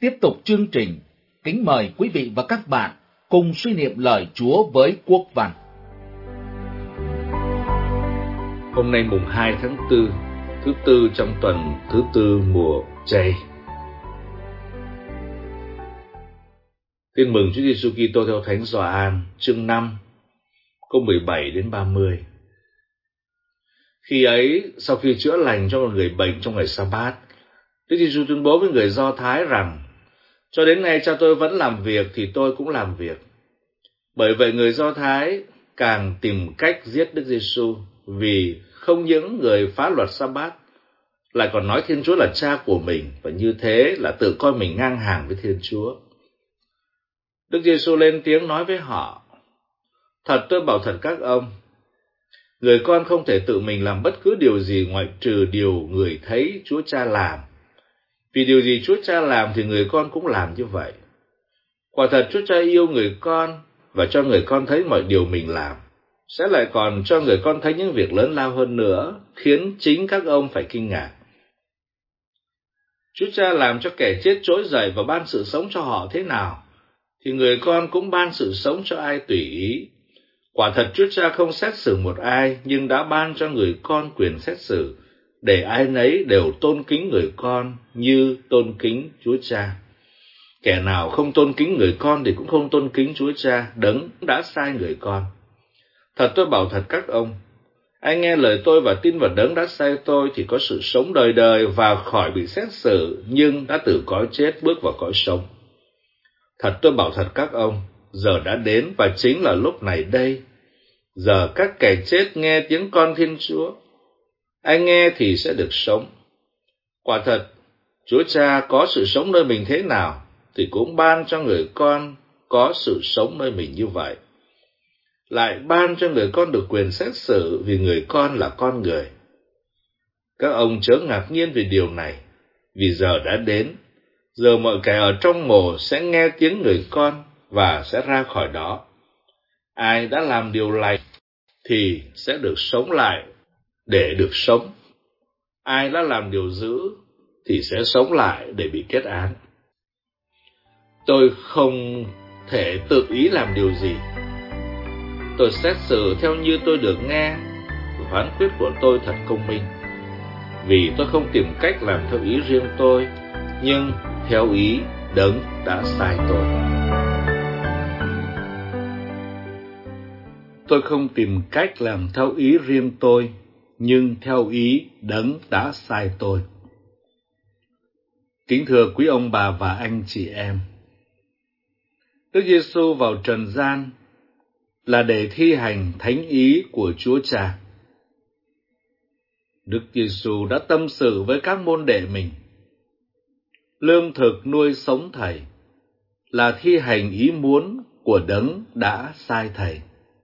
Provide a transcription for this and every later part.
Tiếp tục chương trình, kính mời quý vị và các bạn cùng suy niệm lời Chúa với Quốc Văn. Hôm nay mùng 2 tháng 4, thứ tư trong tuần thứ tư mùa chay. Tin mừng Chúa Giêsu Kitô theo Thánh Gioan, chương 5, câu 17 đến 30. Khi ấy, sau khi chữa lành cho một người bệnh trong ngày Sa-bát, Đức Giêsu tuyên bố với người Do Thái rằng: cho đến nay Cha tôi vẫn làm việc thì tôi cũng làm việc. Bởi vậy người Do Thái càng tìm cách giết Đức Giêsu, vì không những người phá luật Sa-bát lại còn nói Thiên Chúa là Cha của mình, và như thế là tự coi mình ngang hàng với Thiên Chúa. Đức Giêsu lên tiếng nói với họ: thật tôi bảo thật các ông, người con không thể tự mình làm bất cứ điều gì ngoại trừ điều người thấy Chúa Cha làm. Vì điều gì Chúa Cha làm thì người con cũng làm như vậy. Quả thật Chúa Cha yêu người con và cho người con thấy mọi điều mình làm, sẽ lại còn cho người con thấy những việc lớn lao hơn nữa, khiến chính các ông phải kinh ngạc. Chúa Cha làm cho kẻ chết trỗi dậy và ban sự sống cho họ thế nào, thì người con cũng ban sự sống cho ai tùy ý. Quả thật Chúa Cha không xét xử một ai, nhưng đã ban cho người con quyền xét xử, để ai nấy đều tôn kính người con như tôn kính Chúa Cha. Kẻ nào không tôn kính người con thì cũng không tôn kính Chúa Cha, đấng đã sai người con. Thật tôi bảo thật các ông, ai nghe lời tôi và tin vào đấng đã sai tôi thì có sự sống đời đời và khỏi bị xét xử, nhưng đã từ cõi chết bước vào cõi sống. Thật tôi bảo thật các ông, giờ đã đến và chính là lúc này đây. Giờ các kẻ chết nghe tiếng con Thiên Chúa. Ai nghe thì sẽ được sống. Quả thật, Chúa Cha có sự sống nơi mình thế nào, thì cũng ban cho người con có sự sống nơi mình như vậy. Lại ban cho người con được quyền xét xử, vì người con là con người. Các ông chớ ngạc nhiên về điều này, vì giờ đã đến, giờ mọi kẻ ở trong mồ sẽ nghe tiếng người con và sẽ ra khỏi đó. Ai đã làm điều lành thì sẽ được sống lại để được sống. Ai đã làm điều dữ thì sẽ sống lại để bị kết án. Tôi không thể tự ý làm điều gì. Tôi xét xử theo như tôi được nghe, phán quyết của tôi thật công minh. Vì tôi không tìm cách làm theo ý riêng tôi, nhưng theo ý đấng đã sai tôi. Tôi không tìm cách làm theo ý riêng tôi, nhưng theo ý đấng đã sai tôi. Kính thưa quý ông bà và anh chị em, Đức Giêsu vào trần gian là để thi hành thánh ý của Chúa Cha. Đức Giêsu đã tâm sự với các môn đệ mình. Lương thực nuôi sống Thầy là thi hành ý muốn của đấng đã sai Thầy.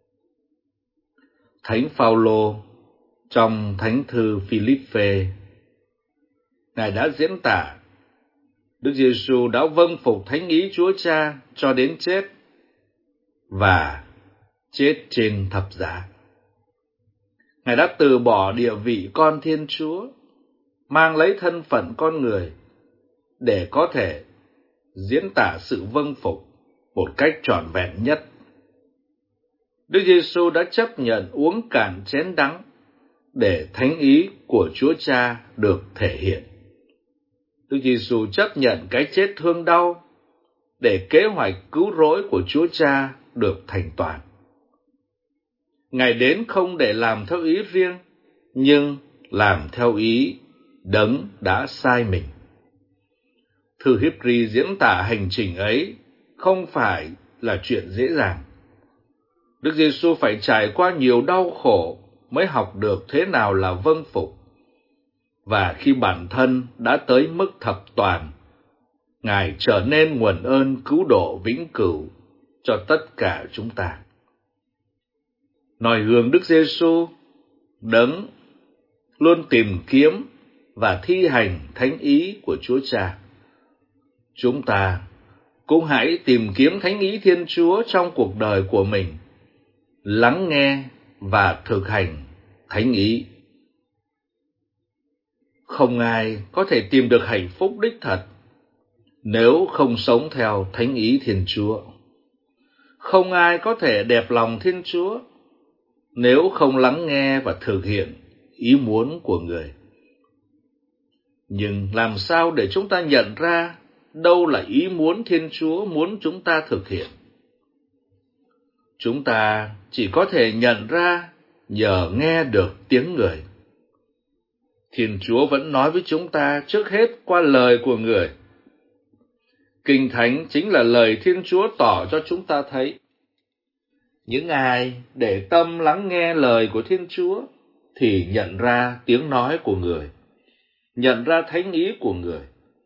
Thánh Phaolô trong Thánh thư Philippe, Ngài đã diễn tả Đức Giêsu đã vâng phục thánh ý Chúa Cha cho đến chết, và chết trên thập giá. Ngài đã từ bỏ địa vị con Thiên Chúa, mang lấy thân phận con người để có thể diễn tả sự vâng phục một cách trọn vẹn nhất. Đức Giêsu đã chấp nhận uống cạn chén đắng để thánh ý của Chúa Cha được thể hiện. Đức Giêsu chấp nhận cái chết thương đau để kế hoạch cứu rỗi của Chúa Cha được thành toàn. Ngài đến không để làm theo ý riêng, nhưng làm theo ý đấng đã sai mình. Thư Híp-ri diễn tả hành trình ấy không phải là chuyện dễ dàng. Đức Giêsu phải trải qua nhiều đau khổ mới học được thế nào là vâng phục. Và khi bản thân đã tới mức thập toàn, Ngài trở nên nguồn ơn cứu độ vĩnh cửu cho tất cả chúng ta. Noi gương Đức Giêsu, đấng luôn tìm kiếm và thi hành thánh ý của Chúa Cha. Chúng ta cũng hãy tìm kiếm thánh ý Thiên Chúa trong cuộc đời của mình, lắng nghe và thực hành thánh ý. Không ai có thể tìm được hạnh phúc đích thật nếu không sống theo thánh ý Thiên Chúa. Không ai có thể đẹp lòng Thiên Chúa nếu không lắng nghe và thực hiện ý muốn của người. Nhưng làm sao để chúng ta nhận ra đâu là ý muốn Thiên Chúa muốn chúng ta thực hiện? Chúng ta chỉ có thể nhận ra nhờ nghe được tiếng người. Thiên Chúa vẫn nói với chúng ta trước hết qua lời của người. Kinh Thánh chính là lời Thiên Chúa tỏ cho chúng ta thấy. Những ai để tâm lắng nghe lời của Thiên Chúa thì nhận ra tiếng nói của người, nhận ra thánh ý của người.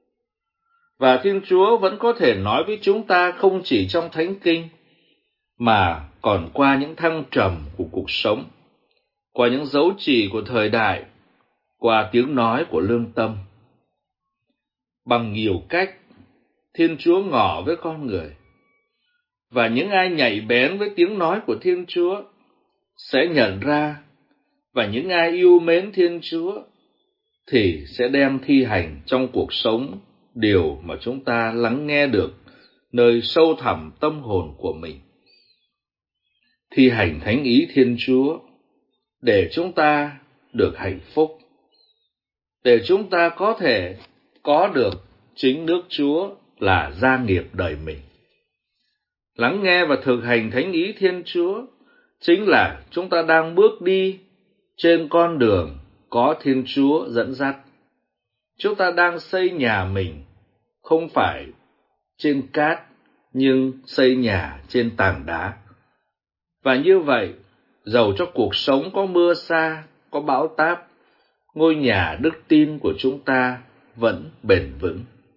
Và Thiên Chúa vẫn có thể nói với chúng ta không chỉ trong Thánh Kinh, mà còn qua những thăng trầm của cuộc sống, qua những dấu chỉ của thời đại, qua tiếng nói của lương tâm. Bằng nhiều cách, Thiên Chúa ngỏ với con người. Và những ai nhạy bén với tiếng nói của Thiên Chúa sẽ nhận ra, và những ai yêu mến Thiên Chúa thì sẽ đem thi hành trong cuộc sống điều mà chúng ta lắng nghe được nơi sâu thẳm tâm hồn của mình. Thi hành thánh ý Thiên Chúa để chúng ta được hạnh phúc, để chúng ta có thể có được chính nước Chúa là gia nghiệp đời mình. Lắng nghe và thực hành thánh ý Thiên Chúa chính là chúng ta đang bước đi trên con đường có Thiên Chúa dẫn dắt. Chúng ta đang xây nhà mình, không phải trên cát, nhưng xây nhà trên tảng đá. Và như vậy, dầu cho cuộc sống có mưa sa, có bão táp, ngôi nhà đức tin của chúng ta vẫn bền vững.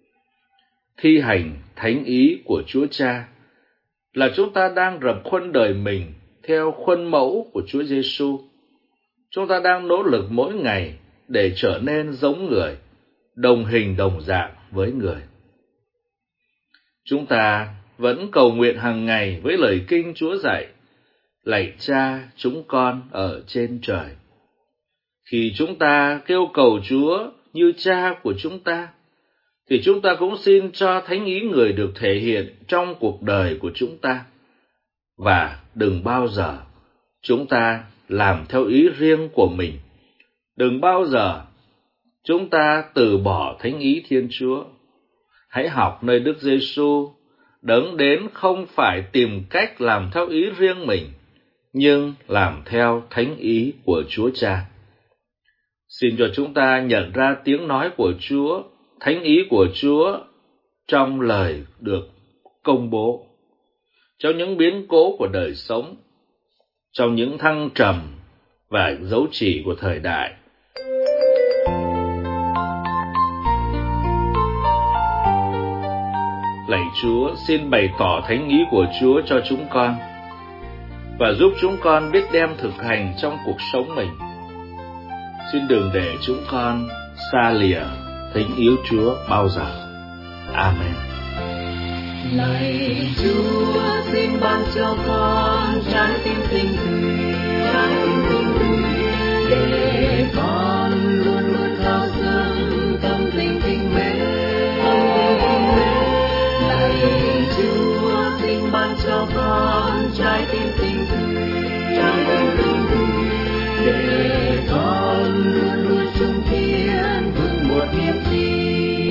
Thi hành thánh ý của Chúa Cha là chúng ta đang rập khuôn đời mình theo khuôn mẫu của Chúa Giêsu. Chúng ta đang nỗ lực mỗi ngày để trở nên giống người, đồng hình đồng dạng với người. Chúng ta vẫn cầu nguyện hàng ngày với lời kinh Chúa dạy: Lạy Cha chúng con ở trên trời. Khi chúng ta kêu cầu Chúa như Cha của chúng ta, thì chúng ta cũng xin cho thánh ý người được thể hiện trong cuộc đời của chúng ta. Và đừng bao giờ chúng ta làm theo ý riêng của mình. Đừng bao giờ chúng ta từ bỏ thánh ý Thiên Chúa. Hãy học nơi Đức Giêsu, đấng đến không phải tìm cách làm theo ý riêng mình, nhưng làm theo thánh ý của Chúa Cha. Xin cho chúng ta nhận ra tiếng nói của Chúa, thánh ý của Chúa trong lời được công bố, trong những biến cố của đời sống, trong những thăng trầm và dấu chỉ của thời đại. Lạy Chúa, xin bày tỏ thánh ý của Chúa cho chúng con và giúp chúng con biết đem thực hành trong cuộc sống mình. Xin đừng để chúng con xa lìa thánh ý Chúa bao giờ. Amen. Lạy Chúa, xin ban cho con trái tim tình người, để con luôn luôn thao dâng tâm tình tình mến. Lạy Chúa, xin ban cho con trái tim tình người, để con luôn luôn chung thiên vững một niềm tin.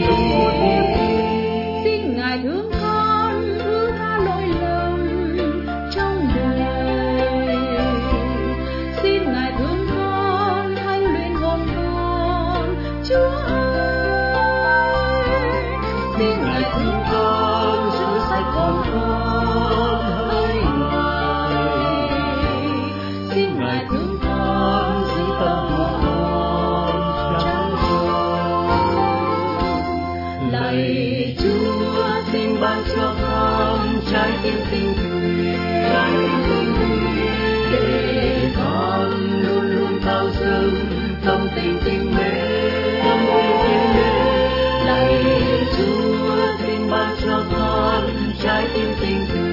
Xin Ngài thương con, thứ tha lỗi lầm trong đời. Xin Ngài thương con, thanh luyện hồn con, Chúa ơi. Xin Ngài thương con, giữ sạch hồn con hỡi Ngài. Xin Ngài thương con, giữ tâm hồn con trắng tròn. Lạy Chúa, xin ban cho con trái tim tình người, để con luôn luôn thao dâng tâm tình tình mến. Lạy Chúa, xin ban cho con trái tim tình người,